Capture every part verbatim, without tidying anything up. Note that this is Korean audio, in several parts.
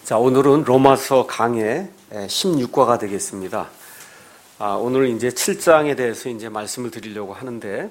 자, 오늘은 로마서 강의 십육 과가 되겠습니다. 아, 오늘 이제 칠 장에 대해서 이제 말씀을 드리려고 하는데,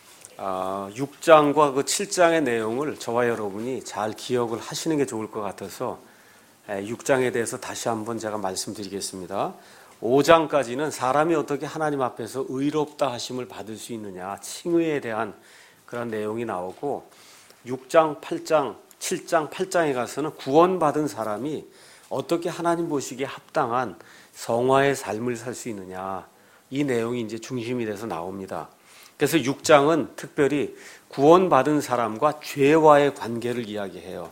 아, 육 장과 그 칠 장의 내용을 저와 여러분이 잘 기억을 하시는 게 좋을 것 같아서 육 장에 대해서 다시 한번 제가 말씀드리겠습니다. 오 장까지는 사람이 어떻게 하나님 앞에서 의롭다 하심을 받을 수 있느냐, 칭의에 대한 그런 내용이 나오고, 육 장, 팔 장, 칠 장, 팔 장에 가서는 구원받은 사람이 어떻게 하나님 보시기에 합당한 성화의 삶을 살 수 있느냐, 이 내용이 이제 중심이 돼서 나옵니다. 그래서 육 장은 특별히 구원받은 사람과 죄와의 관계를 이야기해요.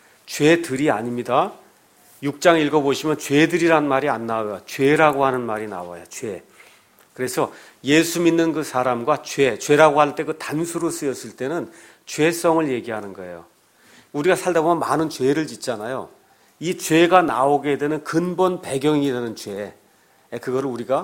죄들이 아닙니다. 육 장 읽어보시면 죄들이란 말이 안 나와요. 죄라고 하는 말이 나와요. 죄. 그래서 예수 믿는 그 사람과 죄, 죄라고 할 때 그 단수로 쓰였을 때는 죄성을 얘기하는 거예요. 우리가 살다 보면 많은 죄를 짓잖아요. 이 죄가 나오게 되는 근본 배경이 되는 죄, 그거를 우리가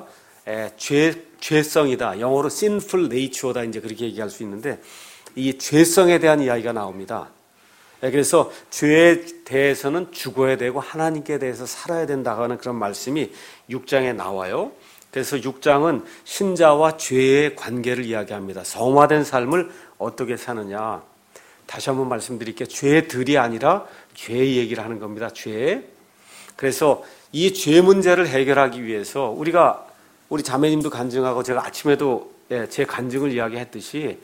죄, 죄성이다. 영어로 sinful nature다. 이제 그렇게 얘기할 수 있는데, 이 죄성에 대한 이야기가 나옵니다. 그래서 죄에 대해서는 죽어야 되고 하나님께 대해서 살아야 된다고 하는 그런 말씀이 육 장에 나와요. 그래서 육 장은 신자와 죄의 관계를 이야기합니다. 성화된 삶을 어떻게 사느냐. 다시 한번 말씀드릴게요. 죄들이 아니라 죄 얘기를 하는 겁니다. 죄. 그래서 이 죄 문제를 해결하기 위해서 우리가, 우리 자매님도 간증하고 제가 아침에도 제 간증을 이야기했듯이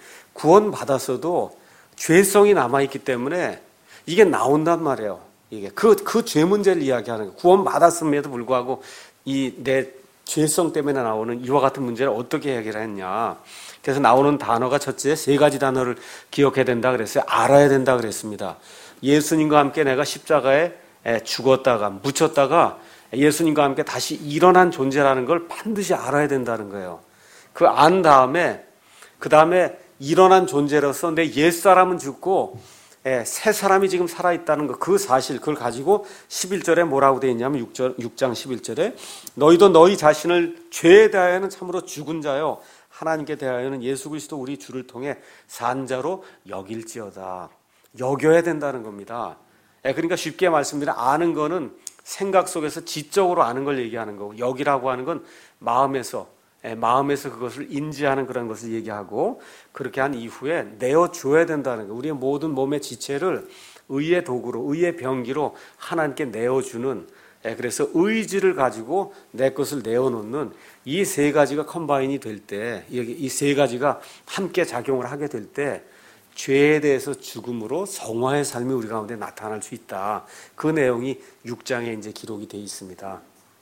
구원받았어도 죄성이 남아있기 때문에 이게 나온단 말이에요. 이게 그, 그 죄 문제를 이야기하는 거예요. 구원받았음에도 불구하고 이 내 죄성 때문에 나오는 이와 같은 문제를 어떻게 해결했냐. 그래서 나오는 단어가 첫째 세 가지 단어를 기억해야 된다 그랬어요. 알아야 된다 그랬습니다. 예수님과 함께 내가 십자가에 죽었다가 묻혔다가 예수님과 함께 다시 일어난 존재라는 걸 반드시 알아야 된다는 거예요. 그 안 다음에 그 다음에 일어난 존재로서 내 옛사람은 죽고 새 사람이 지금 살아있다는 거, 그 사실, 그걸 가지고 십일 절에 뭐라고 되어 있냐면 육 장 십일 절에 너희도 너희 자신을 죄에 대하여는 참으로 죽은 자요 하나님께 대하여는 예수 그리스도 우리 주를 통해 산 자로 여길지어다. 여겨야 된다는 겁니다. 그러니까 쉽게 말씀드리면 아는 거는 생각 속에서 지적으로 아는 걸 얘기하는 거고, 여기라고 하는 건 마음에서 마음에서 그것을 인지하는 그런 것을 얘기하고, 그렇게 한 이후에 내어줘야 된다는 거예요. 우리의 모든 몸의 지체를 의의 도구로, 의의 병기로 하나님께 내어주는, 그래서 의지를 가지고 내 것을 내어놓는 이 세 가지가 컴바인이 될 때, 이 세 가지가 함께 작용을 하게 될 때 죄에 대해서 죽음으로 성화의 삶이 우리 가운데 나타날 수 있다. 그 내용이 육 장에 이제 기록이 되어 있습니다.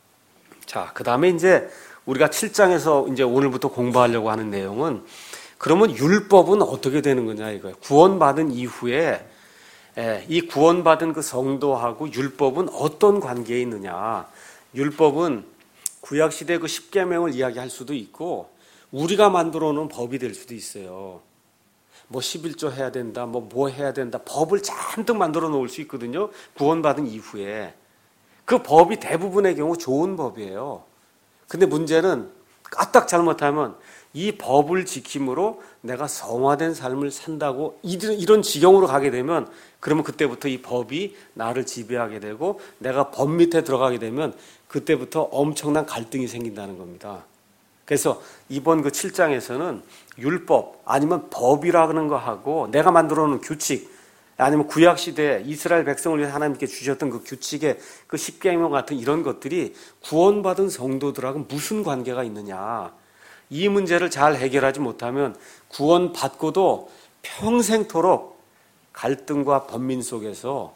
자, 그 다음에 이제 우리가 칠 장에서 이제 오늘부터 공부하려고 하는 내용은, 그러면 율법은 어떻게 되는 거냐 이거예요. 구원받은 이후에 이 구원받은 그 성도하고 율법은 어떤 관계에 있느냐. 율법은 구약시대 그 십계명을 이야기할 수도 있고, 우리가 만들어 놓은 법이 될 수도 있어요. 뭐 십일조 해야 된다, 뭐 뭐 해야 된다, 법을 잔뜩 만들어 놓을 수 있거든요. 구원받은 이후에. 그 법이 대부분의 경우 좋은 법이에요. 근데 문제는 까딱 잘못하면 이 법을 지킴으로 내가 성화된 삶을 산다고 이런 지경으로 가게 되면, 그러면 그때부터 이 법이 나를 지배하게 되고 내가 법 밑에 들어가게 되면 그때부터 엄청난 갈등이 생긴다는 겁니다. 그래서 이번 그 칠 장에서는 율법 아니면 법이라는 거 하고 내가 만들어 놓은 규칙, 아니면 구약시대에 이스라엘 백성을 위해서 하나님께 주셨던 그 규칙의 그 십계명 같은 이런 것들이 구원받은 성도들하고 무슨 관계가 있느냐. 이 문제를 잘 해결하지 못하면 구원받고도 평생토록 갈등과 번민 속에서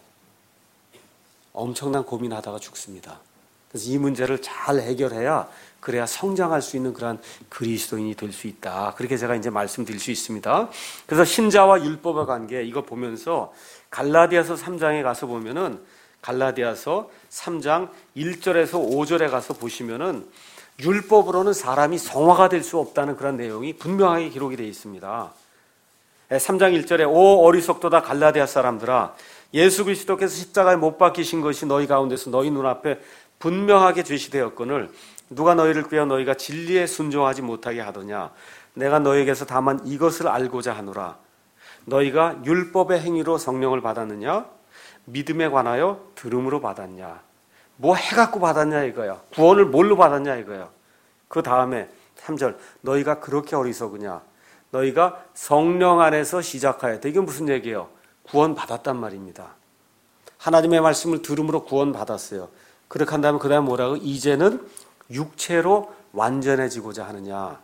엄청난 고민하다가 죽습니다. 그래서 이 문제를 잘 해결해야, 그래야 성장할 수 있는 그러한 그리스도인이 될 수 있다. 그렇게 제가 이제 말씀드릴 수 있습니다. 그래서 신자와 율법의 관계, 이거 보면서 갈라디아서 삼 장에 가서 보면은, 갈라디아서 삼 장 일 절에서 오 절에 가서 보시면은 율법으로는 사람이 성화가 될 수 없다는 그런 내용이 분명하게 기록이 되어 있습니다. 삼 장 일 절에 오 어리석도다 갈라디아 사람들아, 예수 그리스도께서 십자가에 못 박히신 것이 너희 가운데서 너희 눈앞에 분명하게 제시되었거늘 누가 너희를 꾀어 너희가 진리에 순종하지 못하게 하더냐. 내가 너희에게서 다만 이것을 알고자 하노라. 너희가 율법의 행위로 성령을 받았느냐? 믿음에 관하여 들음으로 받았냐. 뭐 해갖고 받았냐 이거야. 구원을 뭘로 받았냐 이거야. 그 다음에 삼 절 너희가 그렇게 어리석으냐. 너희가 성령 안에서 시작하였다. 이게 무슨 얘기예요? 구원 받았단 말입니다. 하나님의 말씀을 들음으로 구원 받았어요. 그렇게 한다면 그 다음에 뭐라고? 이제는 육체로 완전해지고자 하느냐.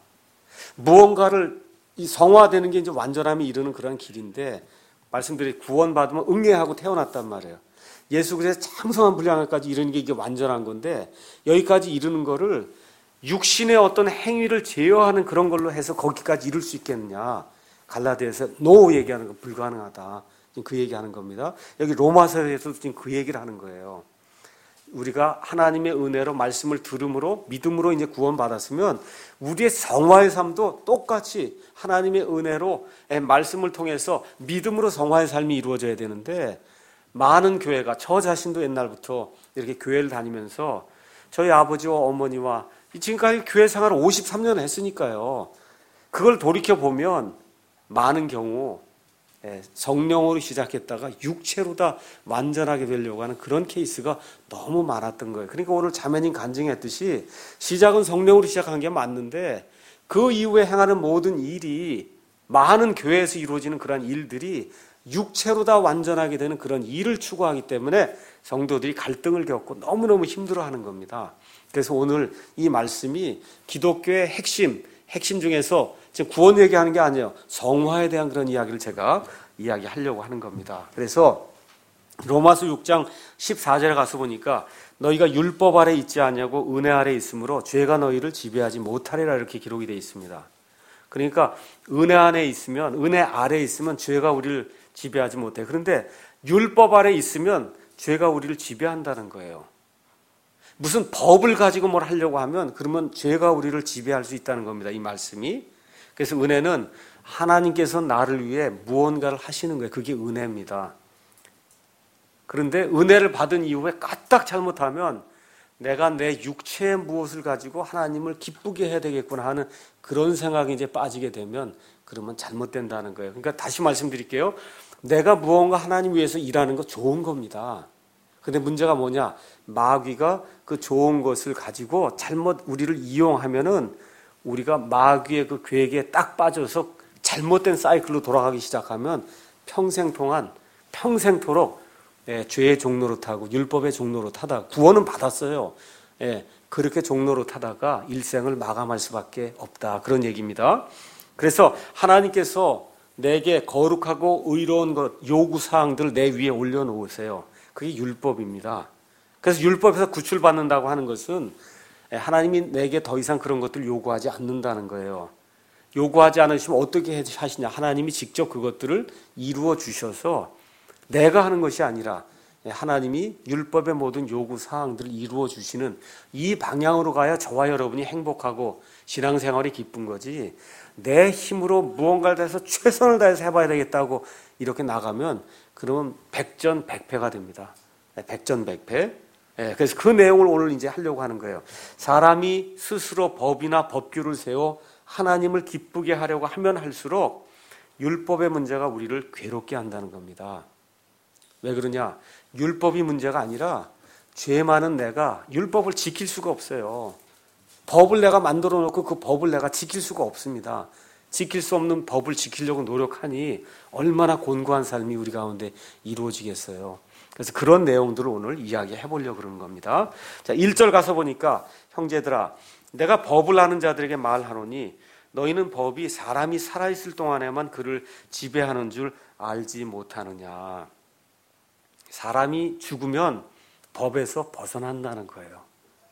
무언가를 이 성화되는 게 이제 완전함이 이르는 그런 길인데, 말씀드린 구원 받으면 응애하고 태어났단 말이에요. 예수 그리스도의 참성한 분량까지 이르는 게 이게 완전한 건데, 여기까지 이르는 거를 육신의 어떤 행위를 제어하는 그런 걸로 해서 거기까지 이룰 수 있겠느냐. 갈라디아에서 노 얘기하는 건 불가능하다. 지금 그 얘기하는 겁니다. 여기 로마서에서도 지금 그 얘기를 하는 거예요. 우리가 하나님의 은혜로 말씀을 들음으로 믿음으로 이제 구원받았으면 우리의 성화의 삶도 똑같이 하나님의 은혜로 말씀을 통해서 믿음으로 성화의 삶이 이루어져야 되는데, 많은 교회가, 저 자신도 옛날부터 이렇게 교회를 다니면서 저희 아버지와 어머니와 지금까지 교회 생활을 오십삼 년 했으니까요. 그걸 돌이켜보면 많은 경우 성령으로 시작했다가 육체로 다 완전하게 되려고 하는 그런 케이스가 너무 많았던 거예요. 그러니까 오늘 자매님 간증했듯이 시작은 성령으로 시작한 게 맞는데, 그 이후에 행하는 모든 일이, 많은 교회에서 이루어지는 그런 일들이 육체로 다 완전하게 되는 그런 일을 추구하기 때문에 성도들이 갈등을 겪고 너무너무 힘들어하는 겁니다. 그래서 오늘 이 말씀이 기독교의 핵심, 핵심 중에서 지금 구원 얘기하는 게 아니에요. 성화에 대한 그런 이야기를 제가 이야기하려고 하는 겁니다. 그래서 로마서 육 장 십사 절에 가서 보니까 너희가 율법 아래 있지 않냐고 은혜 아래 있으므로 죄가 너희를 지배하지 못하리라 이렇게 기록이 되어 있습니다. 그러니까 은혜 안에 있으면, 은혜 아래 있으면 죄가 우리를 지배하지 못해. 그런데 율법 아래 있으면 죄가 우리를 지배한다는 거예요. 무슨 법을 가지고 뭘 하려고 하면 그러면 죄가 우리를 지배할 수 있다는 겁니다. 이 말씀이. 그래서 은혜는 하나님께서 나를 위해 무언가를 하시는 거예요. 그게 은혜입니다. 그런데 은혜를 받은 이후에 까딱 잘못하면 내가 내 육체의 무엇을 가지고 하나님을 기쁘게 해야 되겠구나 하는 그런 생각이 이제 빠지게 되면 그러면 잘못된다는 거예요. 그러니까 다시 말씀드릴게요. 내가 무언가 하나님 위해서 일하는 거 좋은 겁니다. 근데 문제가 뭐냐? 마귀가 그 좋은 것을 가지고 잘못 우리를 이용하면은 우리가 마귀의 그 괴계에 딱 빠져서 잘못된 사이클로 돌아가기 시작하면 평생 동안, 평생토록 예, 죄의 종로로 타고 율법의 종로로 타다가 구원은 받았어요. 예, 그렇게 종로로 타다가 일생을 마감할 수밖에 없다. 그런 얘기입니다. 그래서 하나님께서 내게 거룩하고 의로운 것, 요구사항들을 내 위에 올려놓으세요. 그게 율법입니다. 그래서 율법에서 구출받는다고 하는 것은 하나님이 내게 더 이상 그런 것들을 요구하지 않는다는 거예요. 요구하지 않으시면 어떻게 하시냐? 하나님이 직접 그것들을 이루어 주셔서 내가 하는 것이 아니라 하나님이 율법의 모든 요구사항들을 이루어 주시는 이 방향으로 가야 저와 여러분이 행복하고 신앙생활이 기쁜 거지, 내 힘으로 무언가를 해서 최선을 다해서 해봐야 되겠다고 이렇게 나가면 그러면 백전백패가 됩니다. 백전백패. 그래서 그 내용을 오늘 이제 하려고 하는 거예요. 사람이 스스로 법이나 법규를 세워 하나님을 기쁘게 하려고 하면 할수록 율법의 문제가 우리를 괴롭게 한다는 겁니다. 왜 그러냐? 율법이 문제가 아니라 죄 많은 내가 율법을 지킬 수가 없어요. 법을 내가 만들어 놓고 그 법을 내가 지킬 수가 없습니다. 지킬 수 없는 법을 지키려고 노력하니 얼마나 곤고한 삶이 우리 가운데 이루어지겠어요. 그래서 그런 내용들을 오늘 이야기해 보려고 그러는 겁니다. 자, 일 절 가서 보니까 형제들아 내가 법을 아는 자들에게 말하노니 너희는 법이 사람이 살아있을 동안에만 그를 지배하는 줄 알지 못하느냐. 사람이 죽으면 법에서 벗어난다는 거예요.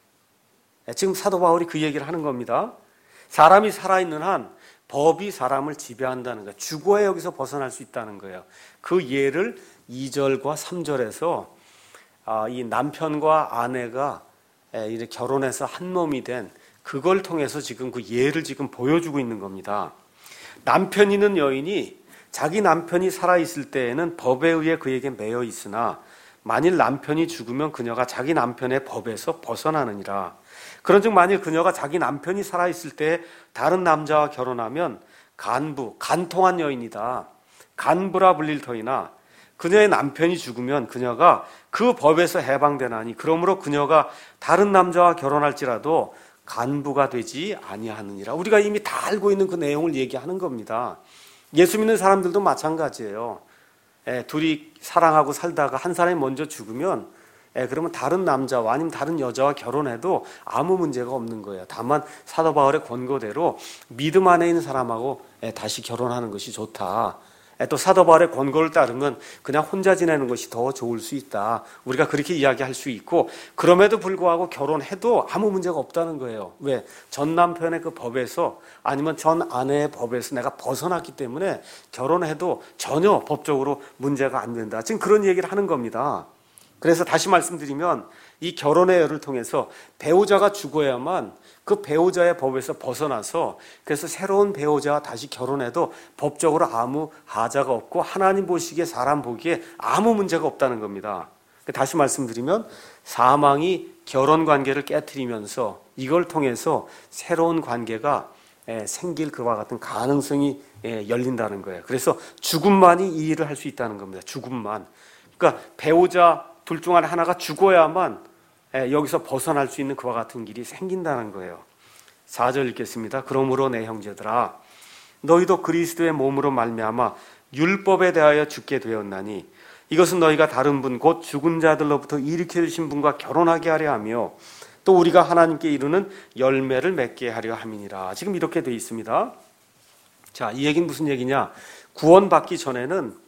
지금 사도 바울이 그 얘기를 하는 겁니다. 사람이 살아있는 한 법이 사람을 지배한다는 거예요. 죽어야 여기서 벗어날 수 있다는 거예요. 그 예를 이 절과 삼 절에서 이 남편과 아내가 이렇게 결혼해서 한 몸이 된 그걸 통해서 지금 그 예를 지금 보여주고 있는 겁니다. 남편 있는 여인이 자기 남편이 살아있을 때에는 법에 의해 그에게 매여 있으나 만일 남편이 죽으면 그녀가 자기 남편의 법에서 벗어나느니라. 그런즉 만일 그녀가 자기 남편이 살아있을 때 다른 남자와 결혼하면 간부, 간통한 여인이다. 간부라 불릴 터이나 그녀의 남편이 죽으면 그녀가 그 법에서 해방되나니 그러므로 그녀가 다른 남자와 결혼할지라도 간부가 되지 아니하느니라. 우리가 이미 다 알고 있는 그 내용을 얘기하는 겁니다. 예수 믿는 사람들도 마찬가지예요. 예, 둘이 사랑하고 살다가 한 사람이 먼저 죽으면 예, 그러면 다른 남자와 아니면 다른 여자와 결혼해도 아무 문제가 없는 거예요. 다만 사도 바울의 권고대로 믿음 안에 있는 사람하고 예, 다시 결혼하는 것이 좋다. 예, 또 사도 바울의 권고를 따르면 그냥 혼자 지내는 것이 더 좋을 수 있다. 우리가 그렇게 이야기할 수 있고, 그럼에도 불구하고 결혼해도 아무 문제가 없다는 거예요. 왜? 전 남편의 그 법에서 아니면 전 아내의 법에서 내가 벗어났기 때문에 결혼해도 전혀 법적으로 문제가 안 된다. 지금 그런 얘기를 하는 겁니다. 그래서 다시 말씀드리면 이 결혼의 열을 통해서 배우자가 죽어야만 그 배우자의 법에서 벗어나서 그래서 새로운 배우자와 다시 결혼해도 법적으로 아무 하자가 없고 하나님 보시기에 사람 보기에 아무 문제가 없다는 겁니다. 다시 말씀드리면 사망이 결혼 관계를 깨트리면서 이걸 통해서 새로운 관계가 생길 그와 같은 가능성이 열린다는 거예요. 그래서 죽음만이 이 일을 할 수 있다는 겁니다. 죽음만. 그러니까 배우자 둘 중 하나가 죽어야만 여기서 벗어날 수 있는 그와 같은 길이 생긴다는 거예요. 사 절 읽겠습니다. 그러므로 내 형제들아 너희도 그리스도의 몸으로 말미암아 율법에 대하여 죽게 되었나니 이것은 너희가 다른 분 곧 죽은 자들로부터 일으켜 주신 분과 결혼하게 하려 하며 또 우리가 하나님께 이루는 열매를 맺게 하려 함이니라. 지금 이렇게 되어 있습니다. 자, 이 얘기는 무슨 얘기냐? 구원받기 전에는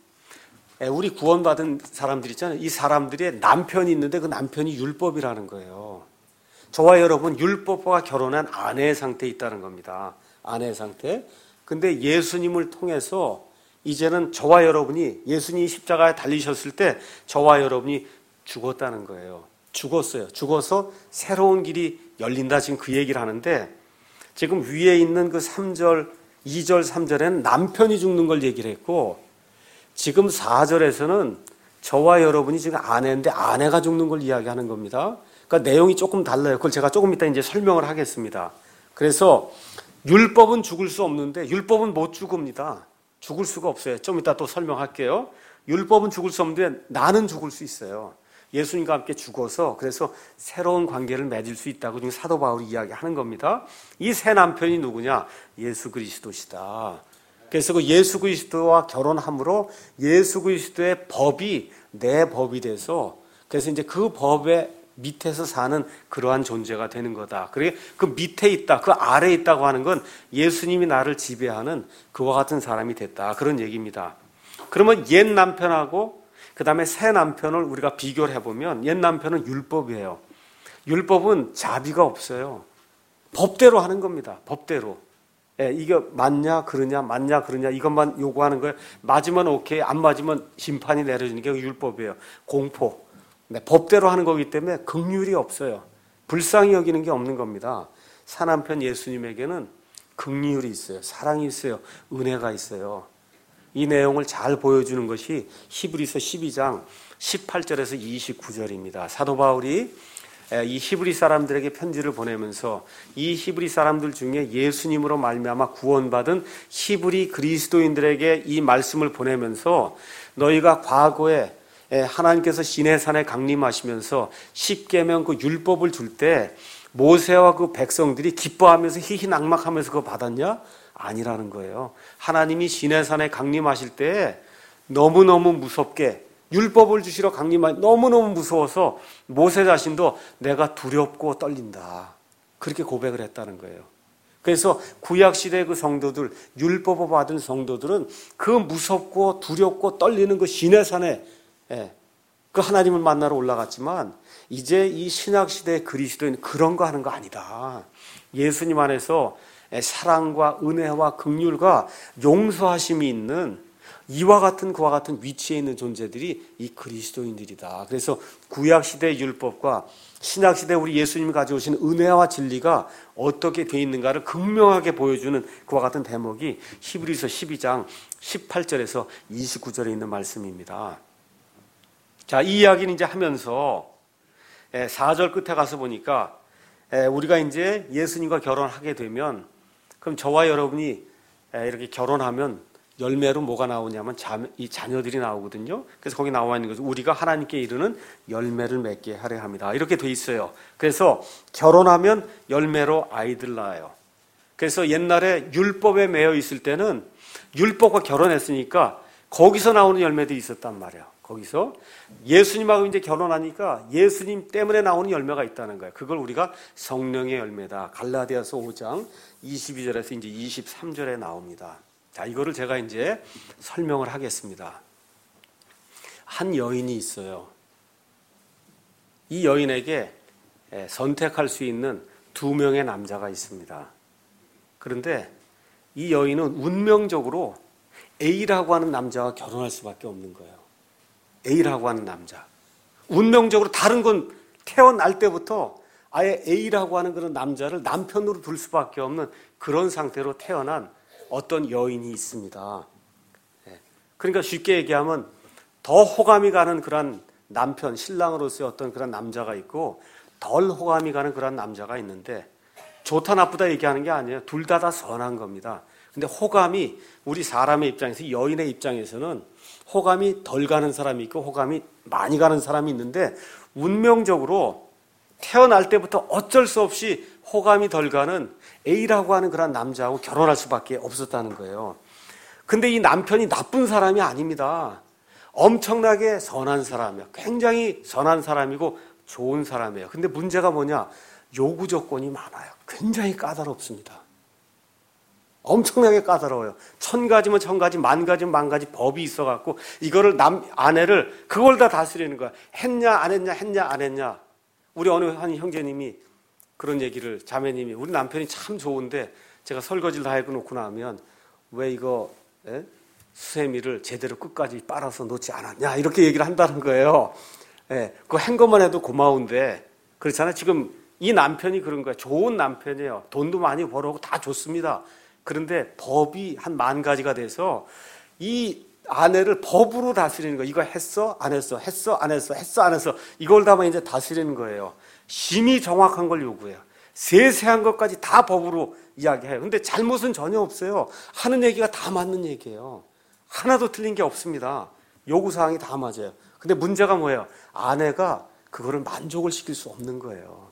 우리 구원받은 사람들 있잖아요. 이 사람들의 남편이 있는데 그 남편이 율법이라는 거예요. 저와 여러분 율법과 결혼한 아내의 상태에 있다는 겁니다. 아내의 상태. 근데 예수님을 통해서 이제는 저와 여러분이 예수님이 십자가에 달리셨을 때 저와 여러분이 죽었다는 거예요. 죽었어요. 죽어서 새로운 길이 열린다. 지금 그 얘기를 하는데 지금 위에 있는 그 삼 절, 이 절, 삼 절에는 남편이 죽는 걸 얘기를 했고 지금 사 절에서는 저와 여러분이 지금 아내인데 아내가 죽는 걸 이야기하는 겁니다. 그러니까 내용이 조금 달라요. 그걸 제가 조금 이따 이제 설명을 하겠습니다. 그래서 율법은 죽을 수 없는데 율법은 못 죽습니다. 죽을 수가 없어요. 좀 이따 또 설명할게요. 율법은 죽을 수 없는데 나는 죽을 수 있어요. 예수님과 함께 죽어서 그래서 새로운 관계를 맺을 수 있다고 지금 사도 바울이 이야기하는 겁니다. 이 새 남편이 누구냐? 예수 그리스도시다. 그래서 그 예수 그리스도와 결혼함으로 예수 그리스도의 법이 내 법이 돼서 그래서 이제 그 법의 밑에서 사는 그러한 존재가 되는 거다. 그래 그 밑에 있다, 그 아래에 있다고 하는 건 예수님이 나를 지배하는 그와 같은 사람이 됐다. 그런 얘기입니다. 그러면 옛 남편하고 그 다음에 새 남편을 우리가 비교를 해보면 옛 남편은 율법이에요. 율법은 자비가 없어요. 법대로 하는 겁니다. 법대로. 예, 이게 맞냐 그러냐 맞냐 그러냐 이것만 요구하는 거예요. 맞으면 오케이, 안 맞으면 심판이 내려지는 게 율법이에요. 공포. 네, 법대로 하는 거기 때문에 긍휼이 없어요. 불쌍히 여기는 게 없는 겁니다. 사남편 예수님에게는 긍휼이 있어요. 사랑이 있어요. 은혜가 있어요. 이 내용을 잘 보여주는 것이 히브리서 십이 장 십팔 절에서 이십구 절입니다. 사도 바울이 이 히브리 사람들에게 편지를 보내면서 이 히브리 사람들 중에 예수님으로 말미암아 구원받은 히브리 그리스도인들에게 이 말씀을 보내면서 너희가 과거에 하나님께서 시내산에 강림하시면서 십계명 그 율법을 줄 때 모세와 그 백성들이 기뻐하면서 희희낙낙하면서 그거 받았냐? 아니라는 거예요. 하나님이 시내산에 강림하실 때 너무너무 무섭게 율법을 주시러 강림하 너무너무 무서워서 모세 자신도 내가 두렵고 떨린다. 그렇게 고백을 했다는 거예요. 그래서 구약시대 그 성도들, 율법을 받은 성도들은 그 무섭고 두렵고 떨리는 그 시내산에 예, 그 하나님을 만나러 올라갔지만 이제 이 신약시대의 그리스도인 그런 거 하는 거 아니다. 예수님 안에서 사랑과 은혜와 긍휼과 용서하심이 있는 이와 같은 그와 같은 위치에 있는 존재들이 이 그리스도인들이다. 그래서 구약시대의 율법과 신약시대 우리 예수님이 가져오신 은혜와 진리가 어떻게 되어 있는가를 극명하게 보여주는 그와 같은 대목이 히브리서 십이 장 십팔 절에서 이십구 절에 있는 말씀입니다. 자, 이 이야기는 이제 하면서 사 절 끝에 가서 보니까 우리가 이제 예수님과 결혼하게 되면 그럼 저와 여러분이 이렇게 결혼하면 열매로 뭐가 나오냐면 자, 이 자녀들이 나오거든요. 그래서 거기 나와 있는 것은 우리가 하나님께 이르는 열매를 맺게 하려 합니다. 이렇게 돼 있어요. 그래서 결혼하면 열매로 아이들 낳아요. 그래서 옛날에 율법에 매여 있을 때는 율법과 결혼했으니까 거기서 나오는 열매도 있었단 말이에요. 거기서 예수님하고 이제 결혼하니까 예수님 때문에 나오는 열매가 있다는 거예요. 그걸 우리가 성령의 열매다. 갈라디아서 오 장 이십이 절에서 이제 이십삼 절에 나옵니다. 자, 이거를 제가 이제 설명을 하겠습니다. 한 여인이 있어요. 이 여인에게 선택할 수 있는 두 명의 남자가 있습니다. 그런데 이 여인은 운명적으로 A라고 하는 남자와 결혼할 수밖에 없는 거예요. A라고 하는 남자. 운명적으로 다른 건 태어날 때부터 아예 A라고 하는 그런 남자를 남편으로 둘 수밖에 없는 그런 상태로 태어난 어떤 여인이 있습니다. 그러니까 쉽게 얘기하면 더 호감이 가는 그런 남편, 신랑으로서의 어떤 그런 남자가 있고 덜 호감이 가는 그런 남자가 있는데 좋다 나쁘다 얘기하는 게 아니에요. 둘 다 다 선한 겁니다. 근데 호감이 우리 사람의 입장에서 여인의 입장에서는 호감이 덜 가는 사람이 있고 호감이 많이 가는 사람이 있는데 운명적으로 태어날 때부터 어쩔 수 없이 호감이 덜 가는 A라고 하는 그런 남자하고 결혼할 수밖에 없었다는 거예요. 근데 이 남편이 나쁜 사람이 아닙니다. 엄청나게 선한 사람이에요. 굉장히 선한 사람이고 좋은 사람이에요. 근데 문제가 뭐냐? 요구 조건이 많아요. 굉장히 까다롭습니다. 엄청나게 까다로워요. 천 가지면 천 가지, 만 가지면 만 가지 법이 있어갖고 이거를 남 아내를 그걸 다 다스리는 거야. 했냐 안 했냐 했냐 안 했냐. 우리 어느 한 형제님이 그런 얘기를 자매님이 우리 남편이 참 좋은데 제가 설거지를 다 해놓고 나면 왜 이거 에? 수세미를 제대로 끝까지 빨아서 놓지 않았냐 이렇게 얘기를 한다는 거예요. 예, 그거 한 것만 해도 고마운데 그렇잖아요. 지금 이 남편이 그런 거예요. 좋은 남편이에요. 돈도 많이 벌어오고 다 좋습니다. 그런데 법이 한 만 가지가 돼서 이 아내를 법으로 다스리는 거예요. 이거 했어? 안 했어? 했어? 안 했어? 했어? 안 했어? 이걸 다만 이제 다스리는 거예요. 심히 정확한 걸 요구해요. 세세한 것까지 다 법으로 이야기해요. 근데 잘못은 전혀 없어요. 하는 얘기가 다 맞는 얘기예요. 하나도 틀린 게 없습니다. 요구사항이 다 맞아요. 근데 문제가 뭐예요? 아내가 그거를 만족을 시킬 수 없는 거예요.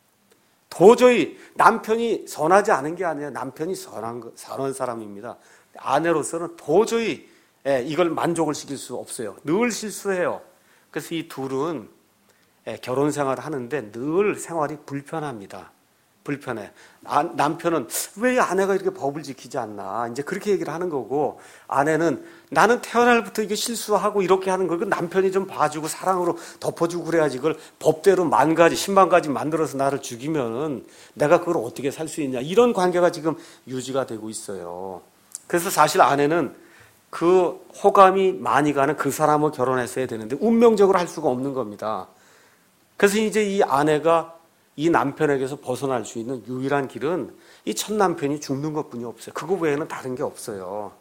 도저히 남편이 선하지 않은 게 아니에요. 남편이 선한, 선한 사람입니다. 아내로서는 도저히 이걸 만족을 시킬 수 없어요. 늘 실수해요. 그래서 이 둘은 결혼 생활을 하는데 늘 생활이 불편합니다. 불편해. 아, 남편은 왜 아내가 이렇게 법을 지키지 않나. 이제 그렇게 얘기를 하는 거고 아내는 나는 태어날부터 이게 실수하고 이렇게 하는 걸 남편이 좀 봐주고 사랑으로 덮어주고 그래야지 그걸 법대로 만 가지, 십만 가지 만들어서 나를 죽이면은 내가 그걸 어떻게 살 수 있냐. 이런 관계가 지금 유지가 되고 있어요. 그래서 사실 아내는 그 호감이 많이 가는 그 사람을 결혼했어야 되는데 운명적으로 할 수가 없는 겁니다. 그래서 이제 이 아내가 이 남편에게서 벗어날 수 있는 유일한 길은 이 첫 남편이 죽는 것뿐이 없어요. 그거 외에는 다른 게 없어요.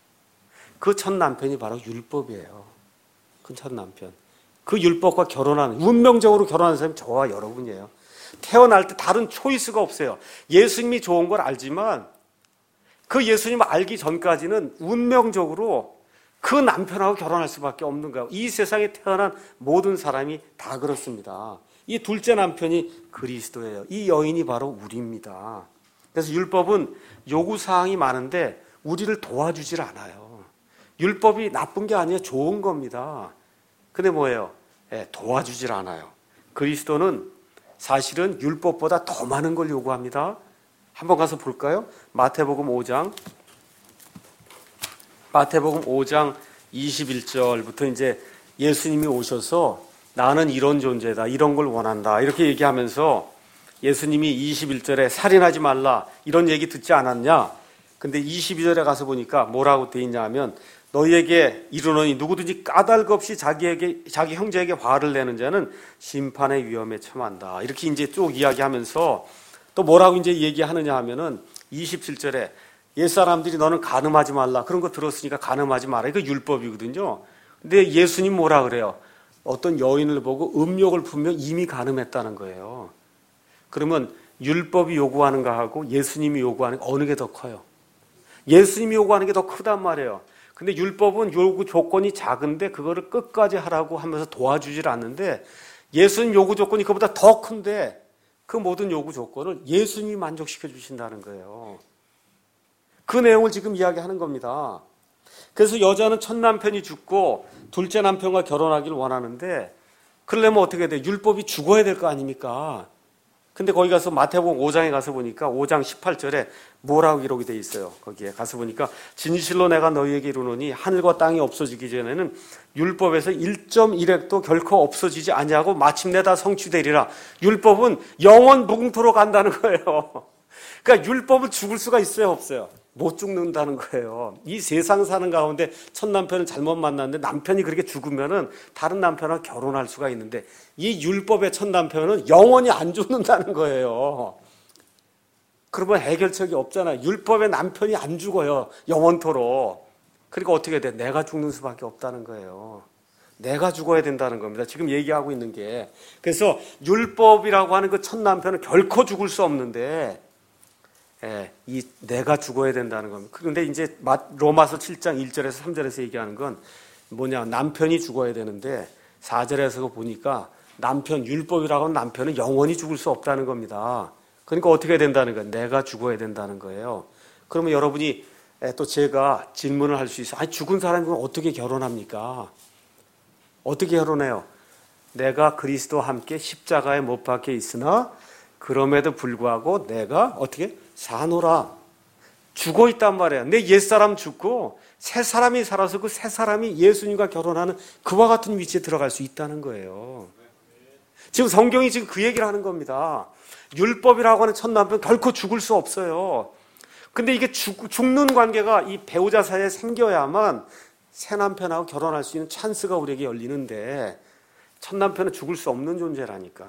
그 첫 남편이 바로 율법이에요. 그 첫 남편. 그 율법과 결혼하는, 운명적으로 결혼하는 사람이 저와 여러분이에요. 태어날 때 다른 초이스가 없어요. 예수님이 좋은 걸 알지만 그 예수님을 알기 전까지는 운명적으로 그 남편하고 결혼할 수밖에 없는 거예요. 이 세상에 태어난 모든 사람이 다 그렇습니다. 이 둘째 남편이 그리스도예요. 이 여인이 바로 우리입니다. 그래서 율법은 요구사항이 많은데 우리를 도와주질 않아요. 율법이 나쁜 게 아니에요. 좋은 겁니다. 근데 뭐예요? 네, 도와주질 않아요. 그리스도는 사실은 율법보다 더 많은 걸 요구합니다. 한번 가서 볼까요? 마태복음 오 장 마태복음 오 장 이십일 절부터 이제 예수님이 오셔서 나는 이런 존재다. 이런 걸 원한다. 이렇게 얘기하면서 예수님이 이십일 절에 살인하지 말라. 이런 얘기 듣지 않았냐? 근데 이십이 절에 가서 보니까 뭐라고 돼 있냐 하면 너희에게 이르노니 누구든지 까닭 없이 자기에게, 자기 형제에게 화를 내는 자는 심판의 위험에 처한다. 이렇게 이제 쭉 이야기하면서 또 뭐라고 이제 얘기하느냐 하면은 이십칠 절에 옛사람들이 너는 간음하지 말라. 그런 거 들었으니까 간음하지 마라. 이거 율법이거든요. 근데 예수님 뭐라 그래요? 어떤 여인을 보고 음욕을 품며 이미 간음했다는 거예요. 그러면 율법이 요구하는 거하고 예수님이 요구하는 게 어느 게 더 커요? 예수님이 요구하는 게 더 크단 말이에요. 근데 율법은 요구 조건이 작은데 그거를 끝까지 하라고 하면서 도와주질 않는데 예수님 요구 조건이 그보다 더 큰데 그 모든 요구 조건을 예수님이 만족시켜 주신다는 거예요. 그 내용을 지금 이야기하는 겁니다. 그래서 여자는 첫 남편이 죽고 둘째 남편과 결혼하기를 원하는데 그러려면 어떻게 돼? 율법이 죽어야 될 거 아닙니까? 근데 거기 가서 마태복음 오 장에 가서 보니까 오 장 십팔 절에 뭐라고 기록이 돼 있어요. 거기에 가서 보니까 진실로 내가 너희에게 이르노니 하늘과 땅이 없어지기 전에는 율법에서 일 점 일 획도 결코 없어지지 아니하고 마침내 다 성취되리라. 율법은 영원 무궁토로 간다는 거예요. 그러니까 율법은 죽을 수가 있어요, 없어요? 못 죽는다는 거예요. 이 세상 사는 가운데 첫 남편을 잘못 만났는데 남편이 그렇게 죽으면은 다른 남편과 결혼할 수가 있는데 이 율법의 첫 남편은 영원히 안 죽는다는 거예요. 그러면 해결책이 없잖아요. 율법의 남편이 안 죽어요. 영원토록. 그러니까 어떻게 돼? 내가 죽는 수밖에 없다는 거예요. 내가 죽어야 된다는 겁니다. 지금 얘기하고 있는 게. 그래서 율법이라고 하는 그 첫 남편은 결코 죽을 수 없는데 예, 이 내가 죽어야 된다는 겁니다. 그런데 이제 로마서 칠 장 일 절에서 삼 절에서 얘기하는 건 뭐냐? 남편이 죽어야 되는데 사 절에서 보니까 남편 율법이라고 하는 남편은 영원히 죽을 수 없다는 겁니다. 그러니까 어떻게 된다는 거예요? 내가 죽어야 된다는 거예요. 그러면 여러분이 또 제가 질문을 할 수 있어요. 아니, 죽은 사람은 어떻게 결혼합니까? 어떻게 결혼해요? 내가 그리스도와 함께 십자가에 못 박혀 있으나 그럼에도 불구하고 내가 어떻게 사노라. 죽어 있단 말이야. 내 옛사람 죽고 새 사람이 살아서 그 새 사람이 예수님과 결혼하는 그와 같은 위치에 들어갈 수 있다는 거예요. 지금 성경이 지금 그 얘기를 하는 겁니다. 율법이라고 하는 첫 남편 결코 죽을 수 없어요. 근데 이게 죽, 죽는 관계가 이 배우자 사이에 생겨야만 새 남편하고 결혼할 수 있는 찬스가 우리에게 열리는데 첫 남편은 죽을 수 없는 존재라니까.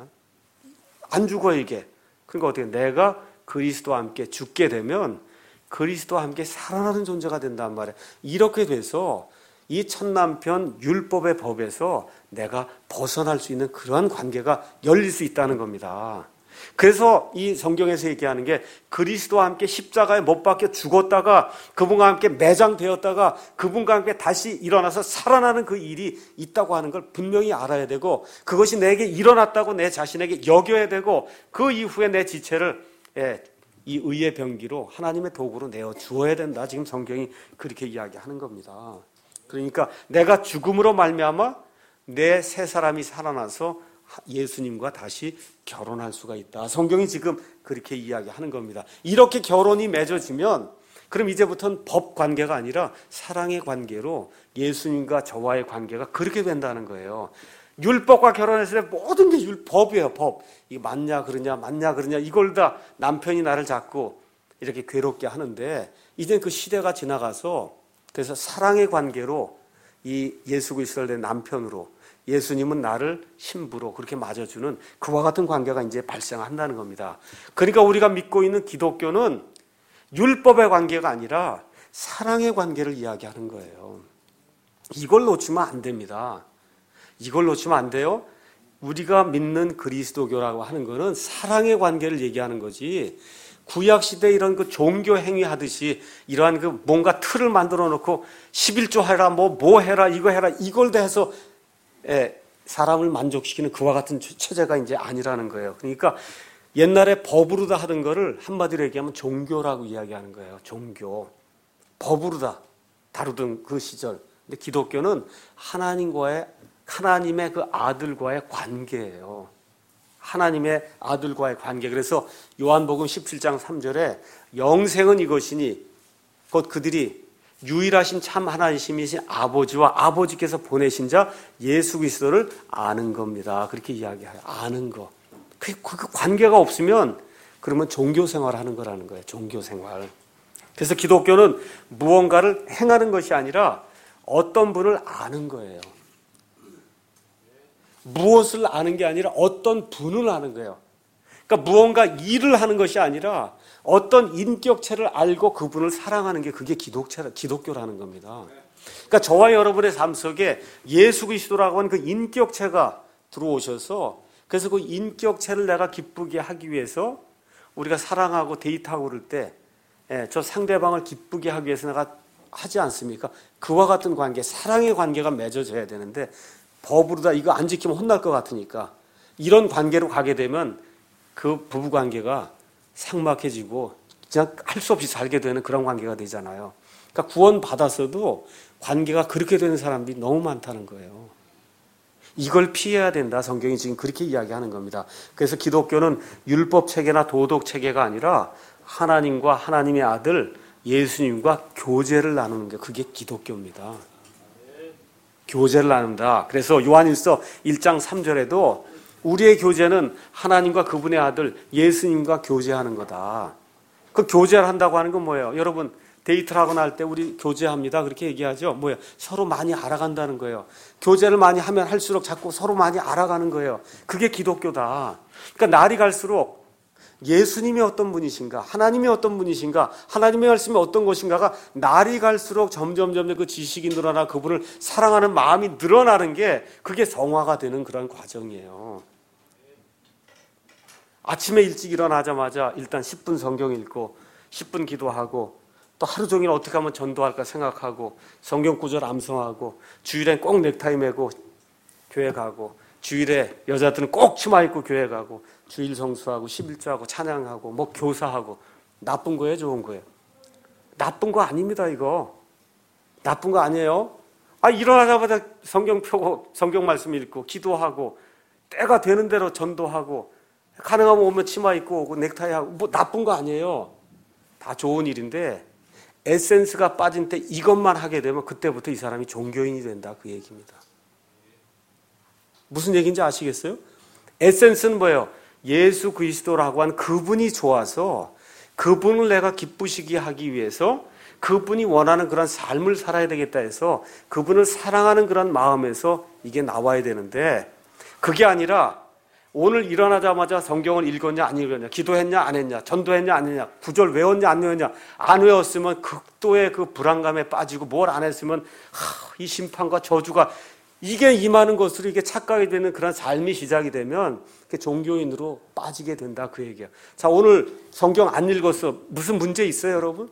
안 죽어 이게. 그러니까 어떻게 내가 그리스도와 함께 죽게 되면 그리스도와 함께 살아나는 존재가 된단 말이에요. 이렇게 돼서 이 첫 남편 율법의 법에서 내가 벗어날 수 있는 그러한 관계가 열릴 수 있다는 겁니다. 그래서 이 성경에서 얘기하는 게 그리스도와 함께 십자가에 못 박혀 죽었다가 그분과 함께 매장되었다가 그분과 함께 다시 일어나서 살아나는 그 일이 있다고 하는 걸 분명히 알아야 되고 그것이 내게 일어났다고 내 자신에게 여겨야 되고 그 이후에 내 지체를 예, 이 의의 병기로 하나님의 도구로 내어 주어야 된다. 지금 성경이 그렇게 이야기하는 겁니다. 그러니까 내가 죽음으로 말미암아 내 새 사람이 살아나서 예수님과 다시 결혼할 수가 있다. 성경이 지금 그렇게 이야기하는 겁니다. 이렇게 결혼이 맺어지면 그럼 이제부터는 법 관계가 아니라 사랑의 관계로 예수님과 저와의 관계가 그렇게 된다는 거예요. 율법과 결혼했을 때 모든 게 율법이에요. 법. 이게 맞냐 그러냐 맞냐 그러냐 이걸 다 남편이 나를 자꾸 이렇게 괴롭게 하는데 이제 그 시대가 지나가서 그래서 사랑의 관계로 이 예수 그리스도를 내 남편으로 예수님은 나를 신부로 그렇게 맞아주는 그와 같은 관계가 이제 발생한다는 겁니다. 그러니까 우리가 믿고 있는 기독교는 율법의 관계가 아니라 사랑의 관계를 이야기하는 거예요. 이걸 놓치면 안 됩니다. 이걸 놓치면 안 돼요. 우리가 믿는 그리스도교라고 하는 거는 사랑의 관계를 얘기하는 거지 구약시대 이런 그 종교 행위 하듯이 이러한 그 뭔가 틀을 만들어 놓고 십일조 해라 뭐 뭐 해라 이거 해라 이걸 다 해서 예, 사람을 만족시키는 그와 같은 체제가 이제 아니라는 거예요. 그러니까 옛날에 법으로 다 하던 거를 한마디로 얘기하면 종교라고 이야기하는 거예요. 종교. 법으로 다 다루던 그 시절. 근데 기독교는 하나님과의 하나님의 그 아들과의 관계예요. 하나님의 아들과의 관계. 그래서 요한복음 십칠 장 삼 절에 영생은 이것이니 곧 그들이 유일하신 참 하나님이신 아버지와 아버지께서 보내신 자 예수 그리스도를 아는 겁니다. 그렇게 이야기해요. 아는 거. 그, 그 관계가 없으면 그러면 종교 생활하는 거라는 거예요. 종교 생활. 그래서 기독교는 무언가를 행하는 것이 아니라 어떤 분을 아는 거예요. 무엇을 아는 게 아니라 어떤 분을 아는 거예요. 그러니까 무언가 일을 하는 것이 아니라 어떤 인격체를 알고 그분을 사랑하는 게 그게 기독체, 기독교라는 겁니다. 그러니까 저와 여러분의 삶 속에 예수 그리스도라고 하는 그 인격체가 들어오셔서 그래서 그 인격체를 내가 기쁘게 하기 위해서 우리가 사랑하고 데이트하고 그럴 때 저 상대방을 기쁘게 하기 위해서 내가 하지 않습니까? 그와 같은 관계, 사랑의 관계가 맺어져야 되는데 법으로 다 이거 안 지키면 혼날 것 같으니까 이런 관계로 가게 되면 그 부부 관계가 삭막해지고 그냥 할 수 없이 살게 되는 그런 관계가 되잖아요. 그러니까 구원 받았어도 관계가 그렇게 되는 사람들이 너무 많다는 거예요. 이걸 피해야 된다. 성경이 지금 그렇게 이야기하는 겁니다. 그래서 기독교는 율법 체계나 도덕 체계가 아니라 하나님과 하나님의 아들 예수님과 교제를 나누는 게 그게 기독교입니다. 교제를 나눈다. 그래서 요한일서 일 장 삼 절에도 우리의 교제는 하나님과 그분의 아들 예수님과 교제하는 거다. 그 교제를 한다고 하는 건 뭐예요? 여러분 데이트를 하고 날 때 우리 교제합니다. 그렇게 얘기하죠. 뭐예요? 서로 많이 알아간다는 거예요. 교제를 많이 하면 할수록 자꾸 서로 많이 알아가는 거예요. 그게 기독교다. 그러니까 날이 갈수록 예수님이 어떤 분이신가, 하나님이 어떤 분이신가, 하나님의 말씀이 어떤 것인가가 날이 갈수록 점점 점점 그 지식이 늘어나 그분을 사랑하는 마음이 늘어나는 게 그게 성화가 되는 그런 과정이에요. 아침에 일찍 일어나자마자 일단 십 분 성경 읽고 십 분 기도하고 또 하루 종일 어떻게 하면 전도할까 생각하고 성경 구절 암송하고 주일엔 꼭 넥타이 매고 교회 가고 주일에 여자들은 꼭 치마 입고 교회 가고 주일 성수하고 십일조하고 찬양하고 뭐 교사하고 나쁜 거예요, 좋은 거예요? 나쁜 거 아닙니다. 이거 나쁜 거 아니에요. 아 일어나자마자 성경 펴고 성경 말씀 읽고 기도하고 때가 되는 대로 전도하고 가능하면 오면 치마 입고 오고 넥타이 하고 뭐 나쁜 거 아니에요. 다 좋은 일인데 에센스가 빠진 때 이것만 하게 되면 그때부터 이 사람이 종교인이 된다 그 얘기입니다. 무슨 얘기인지 아시겠어요? 에센스는 뭐예요? 예수 그리스도라고 한 그분이 좋아서 그분을 내가 기쁘시게 하기 위해서 그분이 원하는 그런 삶을 살아야 되겠다 해서 그분을 사랑하는 그런 마음에서 이게 나와야 되는데 그게 아니라 오늘 일어나자마자 성경을 읽었냐 안 읽었냐, 기도했냐 안 했냐, 전도했냐 안 했냐, 구절 외웠냐 안 외웠냐, 안 외웠으면 극도의 그 불안감에 빠지고 뭘 안 했으면 하, 이 심판과 저주가 이게 임하는 것으로 이게 착각이 되는 그런 삶이 시작이 되면 종교인으로 빠지게 된다 그 얘기야. 자, 오늘 성경 안 읽었어. 무슨 문제 있어요, 여러분?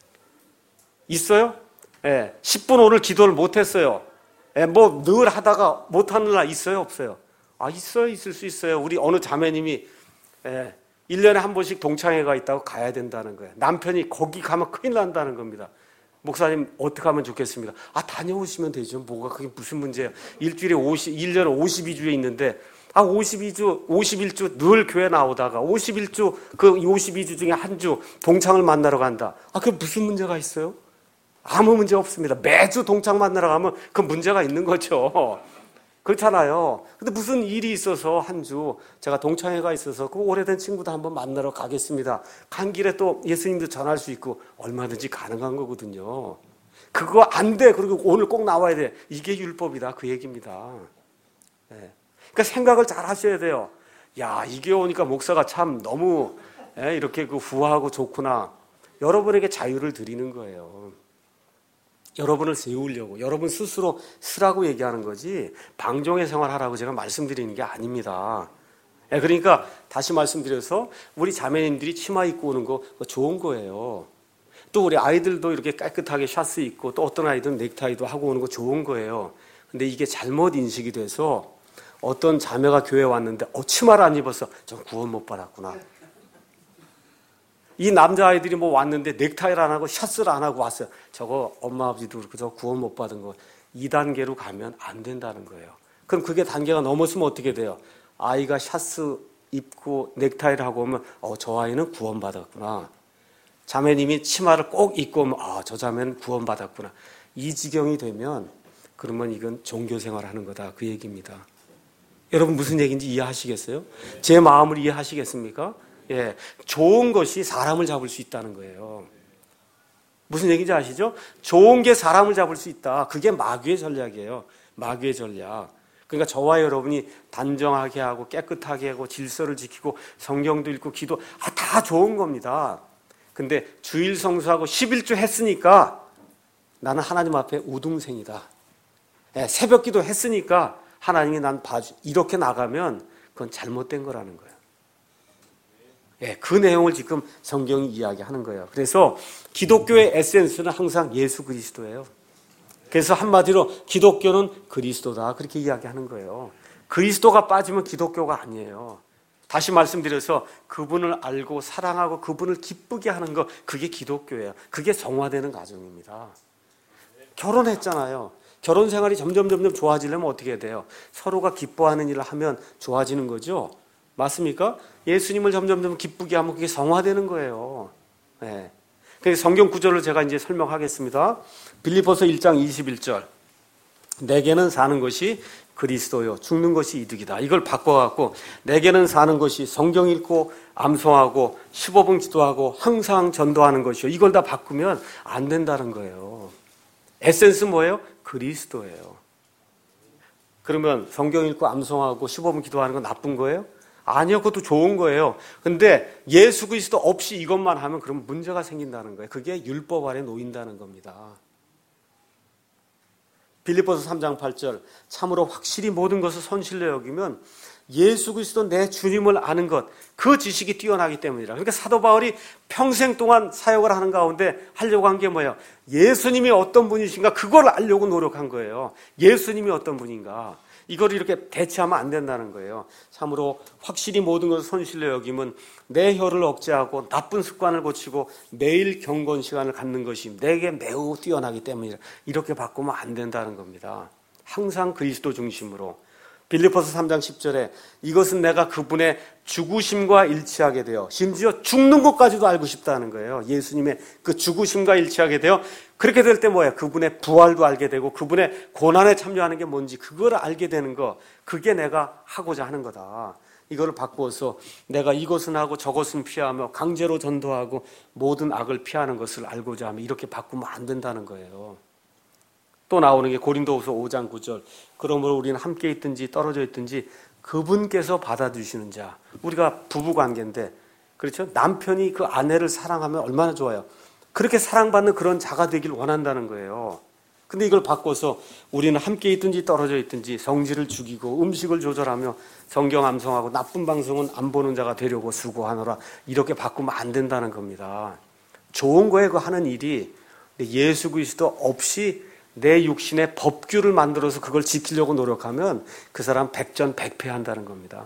있어요? 예. 십 분 오늘 기도를 못 했어요. 예, 뭐 늘 하다가 못 하는 날 있어요, 없어요? 아, 있어요. 있을 수 있어요. 우리 어느 자매님이 예, 일 년에 한 번씩 동창회가 있다고 가야 된다는 거예요. 남편이 거기 가면 큰일 난다는 겁니다. 목사님 어떻게 하면 좋겠습니다. 아, 다녀오시면 되죠. 뭐가 그게 무슨 문제예요. 일주일에 오십, 일 년에 오십이 주에 있는데 아, 오십이 주, 오십일 주 늘 교회 나오다가 오십일 주 그 오십이 주 중에 한 주 동창을 만나러 간다. 아, 그게 무슨 문제가 있어요? 아무 문제 없습니다. 매주 동창 만나러 가면 그 문제가 있는 거죠. 그렇잖아요. 근데 무슨 일이 있어서 한 주 제가 동창회가 있어서 그 오래된 친구도 한번 만나러 가겠습니다. 간 길에 또 예수님도 전할 수 있고 얼마든지 가능한 거거든요. 그거 안 돼. 그리고 오늘 꼭 나와야 돼. 이게 율법이다. 그 얘기입니다. 네. 그러니까 생각을 잘 하셔야 돼요. 야, 이게 오니까 목사가 참 너무 예, 이렇게 그 후하고 좋구나. 여러분에게 자유를 드리는 거예요. 여러분을 세우려고, 여러분 스스로 쓰라고 얘기하는 거지 방종의 생활하라고 제가 말씀드리는 게 아닙니다. 예, 그러니까 다시 말씀드려서 우리 자매님들이 치마 입고 오는 거 좋은 거예요. 또 우리 아이들도 이렇게 깨끗하게 샤스 입고 또 어떤 아이들은 넥타이도 하고 오는 거 좋은 거예요. 근데 이게 잘못 인식이 돼서 어떤 자매가 교회에 왔는데 어, 치마를 안 입었어. 전 구원 못 받았구나. 이 남자아이들이 뭐 왔는데 넥타이를 안 하고 샷스를 안 하고 왔어요. 저거 엄마 아버지도 그렇고 저 구원 못 받은 거 이 단계로 가면 안 된다는 거예요. 그럼 그게 단계가 넘었으면 어떻게 돼요? 아이가 샷스 입고 넥타이를 하고 오면 어, 저 아이는 구원 받았구나. 자매님이 치마를 꼭 입고 오면 아, 저 자매는 구원 받았구나. 이 지경이 되면 그러면 이건 종교 생활하는 거다 그 얘기입니다. 여러분 무슨 얘기인지 이해하시겠어요? 제 마음을 이해하시겠습니까? 예, 좋은 것이 사람을 잡을 수 있다는 거예요. 무슨 얘기인지 아시죠? 좋은 게 사람을 잡을 수 있다. 그게 마귀의 전략이에요. 마귀의 전략. 그러니까 저와 여러분이 단정하게 하고 깨끗하게 하고 질서를 지키고 성경도 읽고 기도 아, 다 좋은 겁니다. 근데 주일 성수하고 십일주 했으니까 나는 하나님 앞에 우등생이다. 예, 새벽 기도 했으니까 하나님이 난 봐주 이렇게 나가면 그건 잘못된 거라는 거예요. 예, 그 내용을 지금 성경이 이야기하는 거예요. 그래서 기독교의 에센스는 항상 예수 그리스도예요. 그래서 한마디로 기독교는 그리스도다, 그렇게 이야기하는 거예요. 그리스도가 빠지면 기독교가 아니에요. 다시 말씀드려서 그분을 알고 사랑하고 그분을 기쁘게 하는 것, 그게 기독교예요. 그게 정화되는 과정입니다. 결혼했잖아요. 결혼 생활이 점점 점점 좋아지려면 어떻게 돼요? 서로가 기뻐하는 일을 하면 좋아지는 거죠. 맞습니까? 예수님을 점점 점점 기쁘게 하면 그게 성화되는 거예요. 네. 그래서 성경 구절을 제가 이제 설명하겠습니다. 빌립보서 일 장 이십일 절. 내게는 사는 것이 그리스도요, 죽는 것이 이득이다. 이걸 바꿔갖고 내게는 사는 것이 성경 읽고 암송하고 십오 분 기도하고 항상 전도하는 것이요. 이걸 다 바꾸면 안 된다는 거예요. 에센스 뭐예요? 그리스도예요. 그러면 성경 읽고 암송하고 십오 분 기도하는 건 나쁜 거예요? 아니요, 그것도 좋은 거예요. 근데 예수 그리스도 없이 이것만 하면 그럼 문제가 생긴다는 거예요. 그게 율법 아래 놓인다는 겁니다. 빌립보서 삼 장 팔 절. 참으로 확실히 모든 것을 손실로 여기면 예수 그리스도 내 주님을 아는 것, 그 지식이 뛰어나기 때문이라. 그러니까 사도 바울이 평생 동안 사역을 하는 가운데 하려고 한 게 뭐예요? 예수님이 어떤 분이신가, 그걸 알려고 노력한 거예요. 예수님이 어떤 분인가, 이걸 이렇게 대체하면 안 된다는 거예요. 참으로 확실히 모든 것을 손실로 여기면 내 혀를 억제하고 나쁜 습관을 고치고 매일 경건 시간을 갖는 것이 내게 매우 뛰어나기 때문이라. 이렇게 바꾸면 안 된다는 겁니다. 항상 그리스도 중심으로. 빌립보서 삼 장 십 절에 이것은 내가 그분의 죽으심과 일치하게 되어, 심지어 죽는 것까지도 알고 싶다는 거예요. 예수님의 그 죽으심과 일치하게 되어, 그렇게 될 때 뭐예요? 그분의 부활도 알게 되고 그분의 고난에 참여하는 게 뭔지 그걸 알게 되는 거, 그게 내가 하고자 하는 거다. 이거를 바꾸어서 내가 이것은 하고 저것은 피하며 강제로 전도하고 모든 악을 피하는 것을 알고자 하며, 이렇게 바꾸면 안 된다는 거예요. 또 나오는 게 고린도후서 오 장 구 절. 그러므로 우리는 함께 있든지 떨어져 있든지 그분께서 받아주시는 자. 우리가 부부관계인데, 그렇죠? 남편이 그 아내를 사랑하면 얼마나 좋아요. 그렇게 사랑받는 그런 자가 되길 원한다는 거예요. 근데 이걸 바꿔서 우리는 함께 있든지 떨어져 있든지 성질을 죽이고 음식을 조절하며 성경 암송하고 나쁜 방송은 안 보는 자가 되려고 수고하노라. 이렇게 바꾸면 안 된다는 겁니다. 좋은 거예요, 그 하는 일이. 예수 그리스도 없이 내 육신의 법규를 만들어서 그걸 지키려고 노력하면 그 사람 백전백패한다는 겁니다.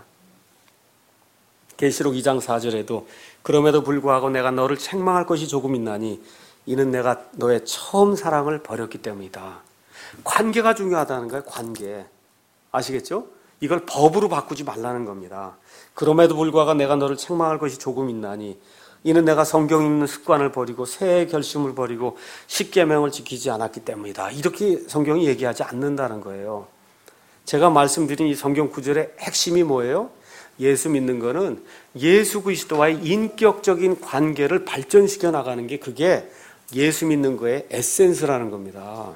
계시록 이 장 사 절에도 그럼에도 불구하고 내가 너를 책망할 것이 조금 있나니 이는 내가 너의 처음 사랑을 버렸기 때문이다. 관계가 중요하다는 거예요. 관계. 아시겠죠? 이걸 법으로 바꾸지 말라는 겁니다. 그럼에도 불구하고 내가 너를 책망할 것이 조금 있나니 이는 내가 성경 읽는 습관을 버리고 새해 결심을 버리고 십계명을 지키지 않았기 때문이다. 이렇게 성경이 얘기하지 않는다는 거예요. 제가 말씀드린 이 성경 구절의 핵심이 뭐예요? 예수 믿는 거는 예수 그리스도와의 인격적인 관계를 발전시켜 나가는 게, 그게 예수 믿는 거의 에센스라는 겁니다.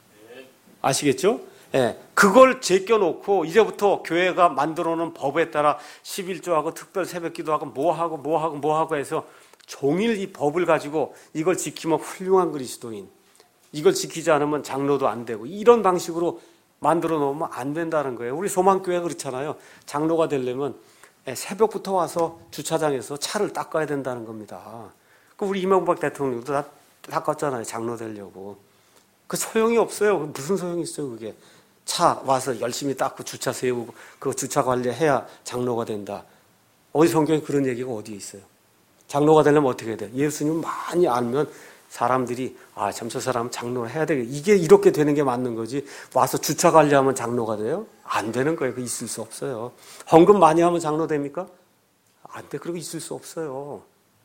아시겠죠? 예, 그걸 제껴놓고 이제부터 교회가 만들어 놓은 법에 따라 십일조하고 특별 새벽기도하고 뭐하고 뭐하고 뭐하고 해서 종일 이 법을 가지고 이걸 지키면 훌륭한 그리스도인, 이걸 지키지 않으면 장로도 안 되고, 이런 방식으로 만들어 놓으면 안 된다는 거예요. 우리 소망교회가 그렇잖아요. 장로가 되려면 새벽부터 와서 주차장에서 차를 닦아야 된다는 겁니다. 그 우리 이명박 대통령도 다 닦았잖아요. 장로 되려고. 그 소용이 없어요. 무슨 소용이 있어요, 그게. 차 와서 열심히 닦고 주차 세우고 그 주차 관리해야 장로가 된다. 어디 성경에 그런 얘기가 어디에 있어요? 장로가 되려면 어떻게 해야 돼? 예수님 많이 알면 사람들이 아, 참 저 사람 장로를 해야 되겠다. 이게 이렇게 되는 게 맞는 거지. 와서 주차 관리하면 장로가 돼요? 안 되는 거예요. 그 있을 수 없어요. 헌금 많이 하면 장로 됩니까? 안 돼. 그러고 있을 수 없어요.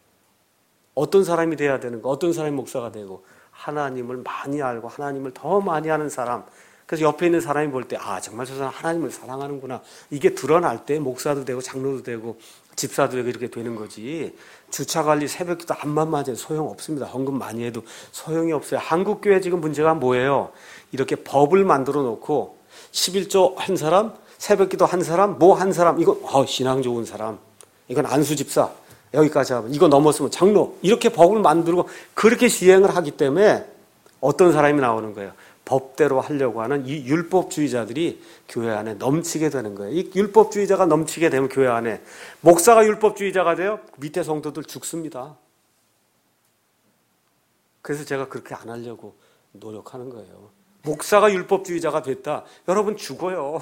어떤 사람이 돼야 되는 거? 어떤 사람이 목사가 되고 하나님을 많이 알고 하나님을 더 많이 아는 사람. 그래서 옆에 있는 사람이 볼 때 아, 정말 저 사람 하나님을 사랑하는구나. 이게 드러날 때 목사도 되고 장로도 되고 집사도 되고 이렇게 되는 거지. 주차관리 새벽기도 암만 맞아도 소용없습니다. 헌금 많이 해도 소용이 없어요. 한국교회 지금 문제가 뭐예요? 이렇게 법을 만들어 놓고 십일조 한 사람, 새벽기도 한 사람, 뭐 한 사람, 이건 어, 신앙 좋은 사람, 이건 안수집사, 여기까지 하면 이거 넘었으면 장로, 이렇게 법을 만들고 그렇게 시행을 하기 때문에 어떤 사람이 나오는 거예요? 법대로 하려고 하는 이 율법주의자들이 교회 안에 넘치게 되는 거예요. 이 율법주의자가 넘치게 되면 교회 안에 목사가 율법주의자가 돼요. 밑에 성도들 죽습니다. 그래서 제가 그렇게 안 하려고 노력하는 거예요. 목사가 율법주의자가 됐다. 여러분 죽어요.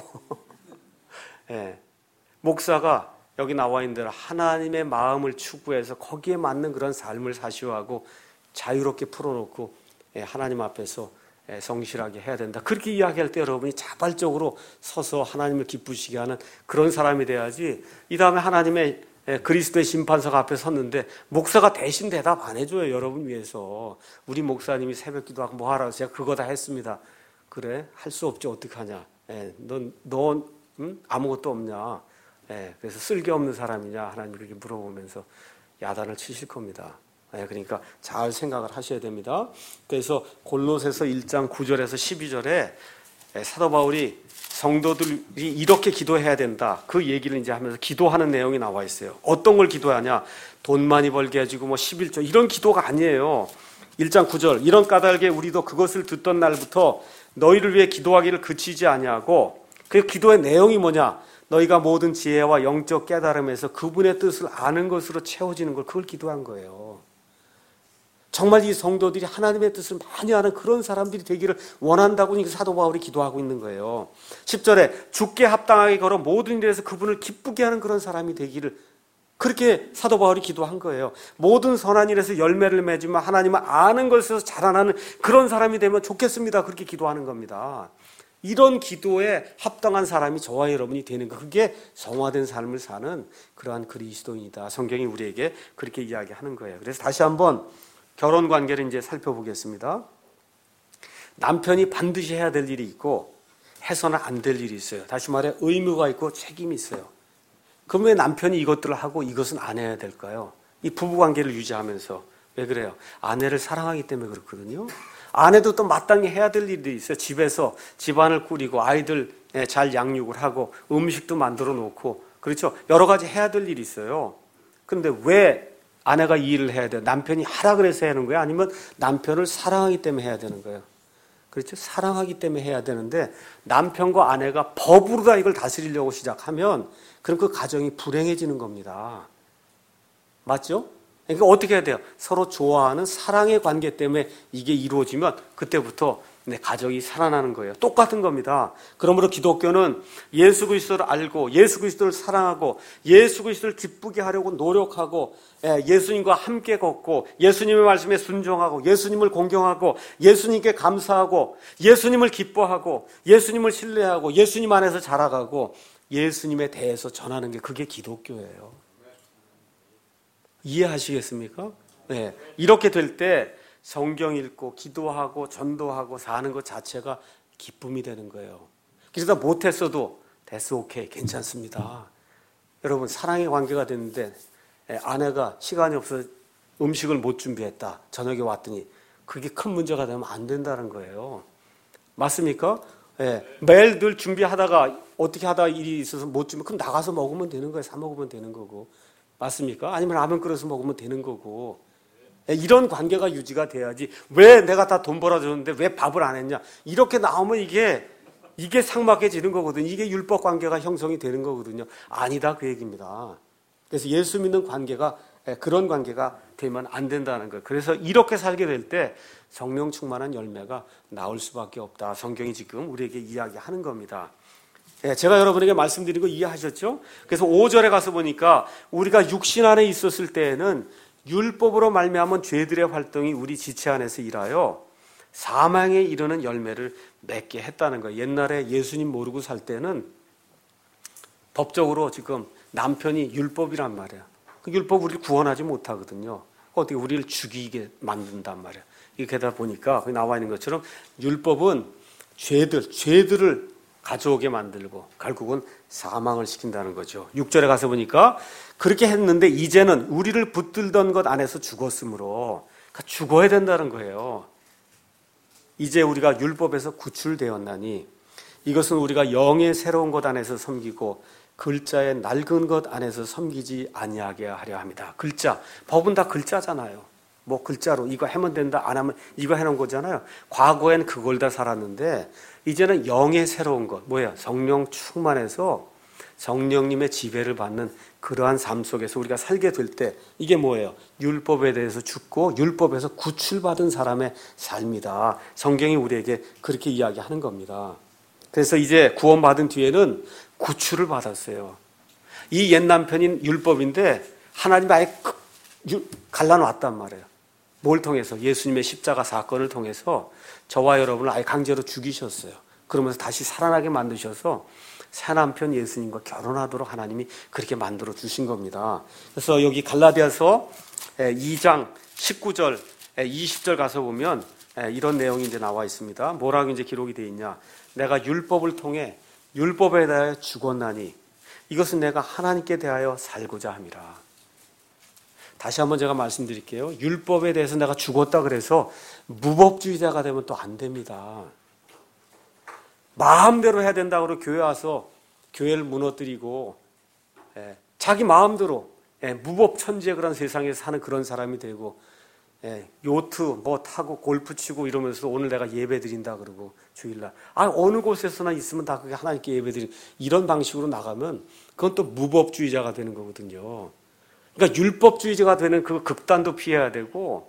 네. 목사가 여기 나와 있는 대로 하나님의 마음을 추구해서 거기에 맞는 그런 삶을 사시하고 자유롭게 풀어놓고 하나님 앞에서 성실하게 해야 된다. 그렇게 이야기할 때 여러분이 자발적으로 서서 하나님을 기쁘시게 하는 그런 사람이 돼야지. 이 다음에 하나님의 그리스도의 심판석 앞에 섰는데 목사가 대신 대답 안 해줘요. 여러분 위해서. 우리 목사님이 새벽 기도하고 뭐 하라고 제가 그거 다 했습니다. 그래? 할 수 없지 어떡하냐. 예, 넌, 넌 음? 아무것도 없냐. 예, 그래서 쓸데없는 사람이냐. 하나님 이렇게 물어보면서 야단을 치실 겁니다. 예, 그러니까 잘 생각을 하셔야 됩니다. 그래서 골로새서 일 장 구 절에서 십이 절에 사도 바울이 성도들이 이렇게 기도해야 된다. 그 얘기를 이제 하면서 기도하는 내용이 나와 있어요. 어떤 걸 기도하냐? 돈 많이 벌게 해주고 뭐 십일조 이런 기도가 아니에요. 일 장 구 절 이런 까닭에 우리도 그것을 듣던 날부터 너희를 위해 기도하기를 그치지 아니하고 그 기도의 내용이 뭐냐? 너희가 모든 지혜와 영적 깨달음에서 그분의 뜻을 아는 것으로 채워지는 걸 그걸 기도한 거예요. 정말 이 성도들이 하나님의 뜻을 많이 아는 그런 사람들이 되기를 원한다고 사도 바울이 기도하고 있는 거예요. 십 절에 주께 합당하게 걸어 모든 일에서 그분을 기쁘게 하는 그런 사람이 되기를 그렇게 사도 바울이 기도한 거예요. 모든 선한 일에서 열매를 맺으며 하나님을 아는 것에서 자라나는 그런 사람이 되면 좋겠습니다. 그렇게 기도하는 겁니다. 이런 기도에 합당한 사람이 저와 여러분이 되는 거. 그게 성화된 삶을 사는 그러한 그리스도인이다. 성경이 우리에게 그렇게 이야기하는 거예요. 그래서 다시 한번 결혼 관계를 이제 살펴보겠습니다. 남편이 반드시 해야 될 일이 있고 해서는 안 될 일이 있어요. 다시 말해 의무가 있고 책임이 있어요. 그럼 왜 남편이 이것들을 하고 이것은 안 해야 될까요? 이 부부 관계를 유지하면서. 왜 그래요? 아내를 사랑하기 때문에 그렇거든요. 아내도 또 마땅히 해야 될 일이 있어요. 집에서 집안을 꾸리고 아이들 잘 양육을 하고 음식도 만들어 놓고 그렇죠. 여러 가지 해야 될 일이 있어요. 그런데 왜 아내가 이 일을 해야 돼요? 남편이 하라 그래서 하는 거예요? 아니면 남편을 사랑하기 때문에 해야 되는 거예요? 그렇죠? 사랑하기 때문에 해야 되는데 남편과 아내가 법으로 다 이걸 다스리려고 시작하면 그럼 그 가정이 불행해지는 겁니다. 맞죠? 그러니까 어떻게 해야 돼요? 서로 좋아하는 사랑의 관계 때문에 이게 이루어지면 그때부터 내 가정이 살아나는 거예요. 똑같은 겁니다. 그러므로 기독교는 예수 그리스도를 알고 예수 그리스도를 사랑하고 예수 그리스도를 기쁘게 하려고 노력하고 예수님과 함께 걷고 예수님의 말씀에 순종하고 예수님을 공경하고 예수님께 감사하고 예수님을 기뻐하고 예수님을 신뢰하고 예수님 안에서 자라가고 예수님에 대해서 전하는 게 그게 기독교예요. 이해하시겠습니까? 네. 이렇게 될 때 성경 읽고 기도하고 전도하고 사는 것 자체가 기쁨이 되는 거예요. 그래서 못했어도 됐어, 오케이, 괜찮습니다. 여러분 사랑의 관계가 됐는데 아내가 시간이 없어서 음식을 못 준비했다. 저녁에 왔더니 그게 큰 문제가 되면 안 된다는 거예요. 맞습니까? 네. 매일 늘 준비하다가 어떻게 하다가 일이 있어서 못 준비 그럼 나가서 먹으면 되는 거예요. 사 먹으면 되는 거고. 맞습니까? 아니면 라면 끓여서 먹으면 되는 거고. 이런 관계가 유지가 돼야지 왜 내가 다 돈 벌어줬는데 왜 밥을 안 했냐 이렇게 나오면 이게 이게 삭막해지는 거거든요. 이게 율법 관계가 형성이 되는 거거든요. 아니다 그 얘기입니다. 그래서 예수 믿는 관계가 그런 관계가 되면 안 된다는 거예요. 그래서 이렇게 살게 될 때 성령 충만한 열매가 나올 수밖에 없다. 성경이 지금 우리에게 이야기하는 겁니다. 제가 여러분에게 말씀드린 거 이해하셨죠? 그래서 오 절에 가서 보니까 우리가 육신 안에 있었을 때에는 율법으로 말미암은 죄들의 활동이 우리 지체 안에서 일하여 사망에 이르는 열매를 맺게 했다는 거예요. 옛날에 예수님 모르고 살 때는 법적으로 지금 남편이 율법이란 말이야. 그 율법 우리를 구원하지 못하거든요. 어떻게 우리를 죽이게 만든단 말이야. 이렇게 하다 보니까 거기 나와 있는 것처럼 율법은 죄들, 죄들을 가져오게 만들고 결국은 사망을 시킨다는 거죠. 육 절에 가서 보니까 그렇게 했는데 이제는 우리를 붙들던 것 안에서 죽었으므로 그러니까 죽어야 된다는 거예요. 이제 우리가 율법에서 구출되었나니 이것은 우리가 영의 새로운 것 안에서 섬기고 글자의 낡은 것 안에서 섬기지 아니하게 하려 합니다. 글자, 법은 다 글자잖아요. 뭐 글자로 이거 하면 된다, 안 하면 이거 해놓은 거잖아요. 과거엔 그걸 다 살았는데 이제는 영의 새로운 것, 뭐야? 성령 충만해서 성령님의 지배를 받는 그러한 삶 속에서 우리가 살게 될 때 이게 뭐예요? 율법에 대해서 죽고 율법에서 구출받은 사람의 삶이다. 성경이 우리에게 그렇게 이야기하는 겁니다. 그래서 이제 구원받은 뒤에는 구출을 받았어요. 이 옛 남편인 율법인데 하나님이 아예 갈라놨단 말이에요. 뭘 통해서? 예수님의 십자가 사건을 통해서 저와 여러분을 아예 강제로 죽이셨어요. 그러면서 다시 살아나게 만드셔서 새 남편 예수님과 결혼하도록 하나님이 그렇게 만들어 주신 겁니다. 그래서 여기 갈라디아서 이 장 십구 절, 이십 절 가서 보면 이런 내용이 이제 나와 있습니다. 뭐라고 이제 기록이 되어 있냐? 내가 율법을 통해 율법에 대하여 죽었나니 이것은 내가 하나님께 대하여 살고자 함이라. 다시 한번 제가 말씀드릴게요. 율법에 대해서 내가 죽었다 그래서 무법주의자가 되면 또 안 됩니다. 마음대로 해야 된다고 그러고 교회 와서 교회를 무너뜨리고 예, 자기 마음대로 예, 무법천지의 그런 세상에서 사는 그런 사람이 되고 예, 요트 뭐 타고 골프 치고 이러면서 오늘 내가 예배 드린다 그러고 주일날 아 어느 곳에서나 있으면 다 그게 하나님께 예배 드린 이런 방식으로 나가면 그건 또 무법주의자가 되는 거거든요. 그러니까 율법주의자가 되는 그 극단도 피해야 되고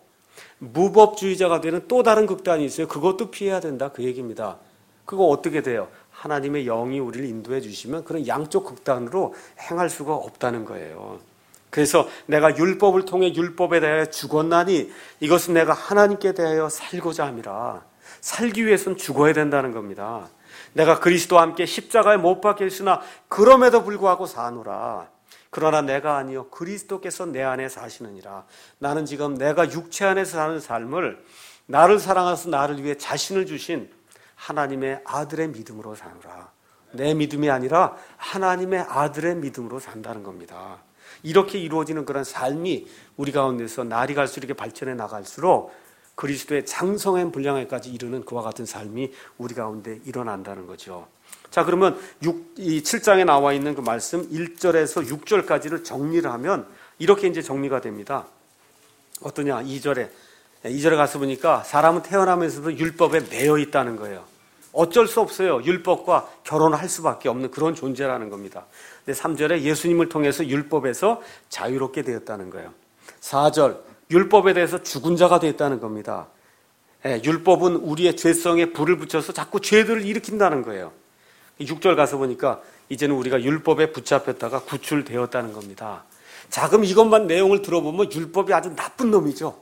무법주의자가 되는 또 다른 극단이 있어요. 그것도 피해야 된다 그 얘기입니다. 그거 어떻게 돼요? 하나님의 영이 우리를 인도해 주시면 그런 양쪽 극단으로 행할 수가 없다는 거예요. 그래서 내가 율법을 통해 율법에 대하여 죽었나니 이것은 내가 하나님께 대하여 살고자 함이라. 살기 위해서는 죽어야 된다는 겁니다. 내가 그리스도와 함께 십자가에 못 박혀 있으나 그럼에도 불구하고 사노라. 그러나 내가 아니요 그리스도께서 내 안에 사시느니라. 나는 지금 내가 육체 안에서 사는 삶을 나를 사랑하셔서 나를 위해 자신을 주신 하나님의 아들의 믿음으로 사노라. 내 믿음이 아니라 하나님의 아들의 믿음으로 산다는 겁니다. 이렇게 이루어지는 그런 삶이 우리 가운데서 날이 갈수록 이렇게 발전해 나갈수록 그리스도의 장성한 분량에까지 이르는 그와 같은 삶이 우리 가운데 일어난다는 거죠. 자, 그러면 육, 이 칠 장에 나와 있는 그 말씀 일 절에서 육 절까지를 정리를 하면 이렇게 이제 정리가 됩니다. 어떠냐? 이 절에 이 절에 가서 보니까 사람은 태어나면서도 율법에 매여 있다는 거예요. 어쩔 수 없어요. 율법과 결혼을 할 수밖에 없는 그런 존재라는 겁니다. 근데 삼 절에 예수님을 통해서 율법에서 자유롭게 되었다는 거예요. 사 절 율법에 대해서 죽은 자가 되었다는 겁니다. 예, 율법은 우리의 죄성에 불을 붙여서 자꾸 죄들을 일으킨다는 거예요. 육 절 가서 보니까 이제는 우리가 율법에 붙잡혔다가 구출되었다는 겁니다. 자, 그럼 이것만 내용을 들어보면 율법이 아주 나쁜 놈이죠.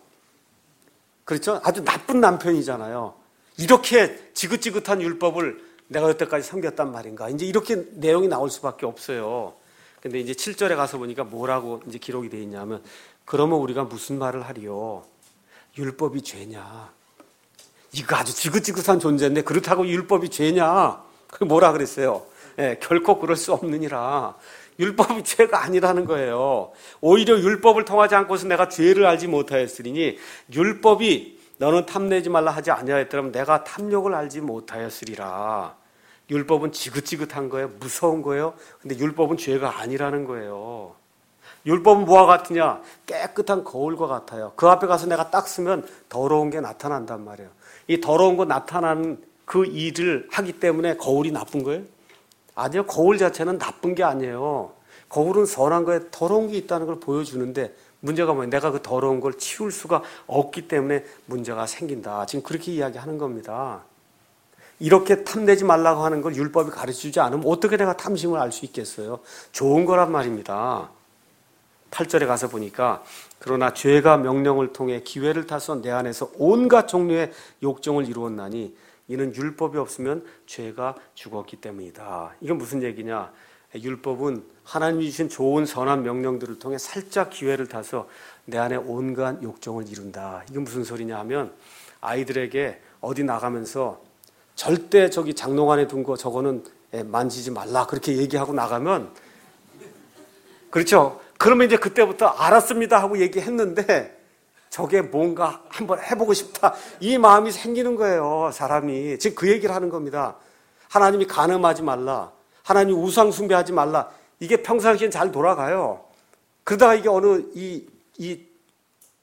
그렇죠? 아주 나쁜 남편이잖아요. 이렇게 지긋지긋한 율법을 내가 여태까지 섬겼단 말인가. 이제 이렇게 내용이 나올 수밖에 없어요. 근데 이제 칠 절에 가서 보니까 뭐라고 이제 기록이 되어 있냐면, 그러면 우리가 무슨 말을 하리요? 율법이 죄냐? 이거 아주 지긋지긋한 존재인데 그렇다고 율법이 죄냐? 그 뭐라 그랬어요? 예, 결코 그럴 수 없느니라. 율법이 죄가 아니라는 거예요. 오히려 율법을 통하지 않고서 내가 죄를 알지 못하였으리니 율법이 너는 탐내지 말라 하지 아니하였더라면 내가 탐욕을 알지 못하였으리라. 율법은 지긋지긋한 거예요. 무서운 거예요. 근데 율법은 죄가 아니라는 거예요. 율법은 뭐와 같으냐? 깨끗한 거울과 같아요. 그 앞에 가서 내가 딱 쓰면 더러운 게 나타난단 말이에요. 이 더러운 거 나타나는 그 일을 하기 때문에 거울이 나쁜 거예요? 아니요. 거울 자체는 나쁜 게 아니에요. 거울은 선한 거에 더러운 게 있다는 걸 보여주는데 문제가 뭐예요? 내가 그 더러운 걸 치울 수가 없기 때문에 문제가 생긴다. 지금 그렇게 이야기하는 겁니다. 이렇게 탐내지 말라고 하는 걸 율법이 가르쳐주지 않으면 어떻게 내가 탐심을 알 수 있겠어요? 좋은 거란 말입니다. 팔 절에 가서 보니까 그러나 죄가 명령을 통해 기회를 타서 내 안에서 온갖 종류의 욕정을 이루었나니 이는 율법이 없으면 죄가 죽었기 때문이다. 이건 무슨 얘기냐? 율법은 하나님이 주신 좋은 선한 명령들을 통해 살짝 기회를 타서 내 안에 온갖 욕정을 이룬다. 이건 무슨 소리냐 하면 아이들에게 어디 나가면서 절대 저기 장롱 안에 둔 거 저거는 만지지 말라 그렇게 얘기하고 나가면 그렇죠? 그러면 이제 그때부터 알았습니다 하고 얘기했는데 저게 뭔가 한번 해보고 싶다 이 마음이 생기는 거예요. 사람이 지금 그 얘기를 하는 겁니다. 하나님이 간음하지 말라, 하나님 우상 숭배하지 말라. 이게 평상시엔 잘 돌아가요. 그러다가 이게 어느 이, 이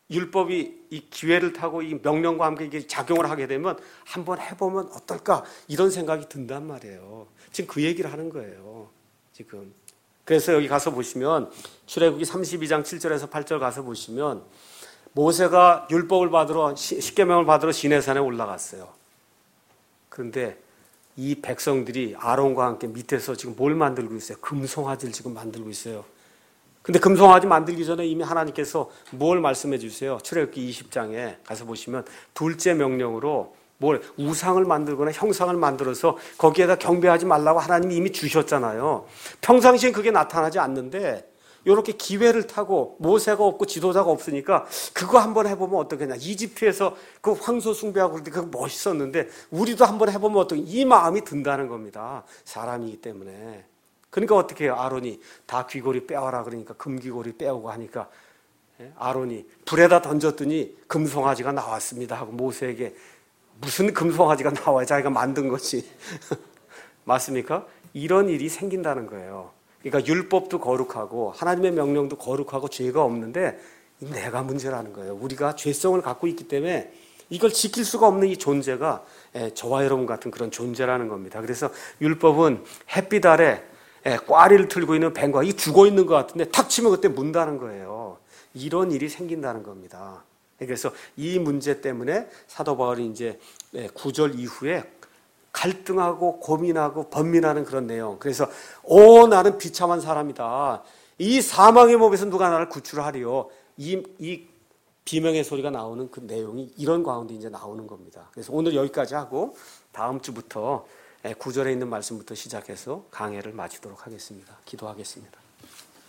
율법이 이 기회를 타고 이 명령과 함께 이게 작용을 하게 되면 한번 해보면 어떨까 이런 생각이 든단 말이에요. 지금 그 얘기를 하는 거예요. 지금. 그래서 여기 가서 보시면 출애굽기 삼십이 장 칠 절에서 팔 절 가서 보시면 모세가 율법을 받으러 십계명을 받으러 시내산에 올라갔어요. 그런데 이 백성들이 아론과 함께 밑에서 지금 뭘 만들고 있어요? 금송아지를 지금 만들고 있어요. 근데 금송아지 만들기 전에 이미 하나님께서 뭘 말씀해 주세요? 출애굽기 이십 장에 가서 보시면 둘째 명령으로 뭘 우상을 만들거나 형상을 만들어서 거기에다 경배하지 말라고 하나님이 이미 주셨잖아요. 평상시엔 그게 나타나지 않는데 이렇게 기회를 타고 모세가 없고 지도자가 없으니까 그거 한번 해보면 어떻겠냐. 이집트에서 그 황소 숭배하고 그럴 때 그거 멋있었는데 우리도 한번 해보면 어떻게, 이 마음이 든다는 겁니다. 사람이기 때문에. 그러니까 어떻게 해요? 아론이 다 귀고리 빼와라 그러니까 금귀고리 빼오고 하니까 아론이 불에다 던졌더니 금송아지가 나왔습니다 하고 모세에게 무슨 금송아지가 나와요? 자기가 만든 거지. 맞습니까? 이런 일이 생긴다는 거예요. 그러니까 율법도 거룩하고 하나님의 명령도 거룩하고 죄가 없는데 내가 문제라는 거예요. 우리가 죄성을 갖고 있기 때문에 이걸 지킬 수가 없는 이 존재가 저와 여러분 같은 그런 존재라는 겁니다. 그래서 율법은 햇빛 아래 꽈리를 틀고 있는 뱀과 이 죽어 있는 것 같은데 탁 치면 그때 문다는 거예요. 이런 일이 생긴다는 겁니다. 그래서 이 문제 때문에 사도 바울이 이제 구 절 이후에 갈등하고 고민하고 번민하는 그런 내용. 그래서 오 나는 비참한 사람이다. 이 사망의 몸에서 누가 나를 구출하리요. 이, 이 비명의 소리가 나오는 그 내용이 이런 가운데 이제 나오는 겁니다. 그래서 오늘 여기까지 하고 다음 주부터 구 절에 있는 말씀부터 시작해서 강해를 마치도록 하겠습니다. 기도하겠습니다.